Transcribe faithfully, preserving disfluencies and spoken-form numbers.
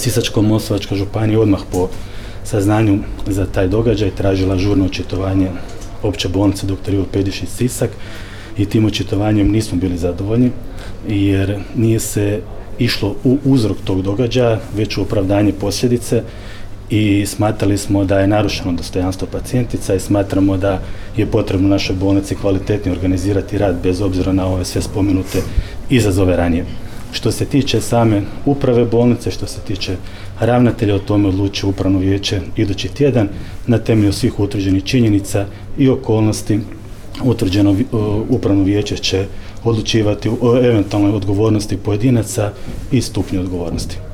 Sisačko-moslavačka županija odmah po saznanju za taj događaj tražila žurno očitovanje Opće bolnice doktor Ivo Pedišić Sisak i tim očitovanjem nismo bili zadovoljni jer nije se išlo u uzrok tog događaja, već u opravdanje posljedice i smatrali smo da je narušeno dostojanstvo pacijentica i smatramo da je potrebno našoj bolnici kvalitetnije organizirati rad bez obzira na ove sve spomenute izazove ranije. Što se tiče same uprave bolnice, što se tiče ravnatelja, o tome odlučuje upravno vijeće idući tjedan na temelju svih utvrđenih činjenica i okolnosti. Utvrđeno upravno vijeće će odlučivati o eventualnoj odgovornosti pojedinaca i stupnju odgovornosti.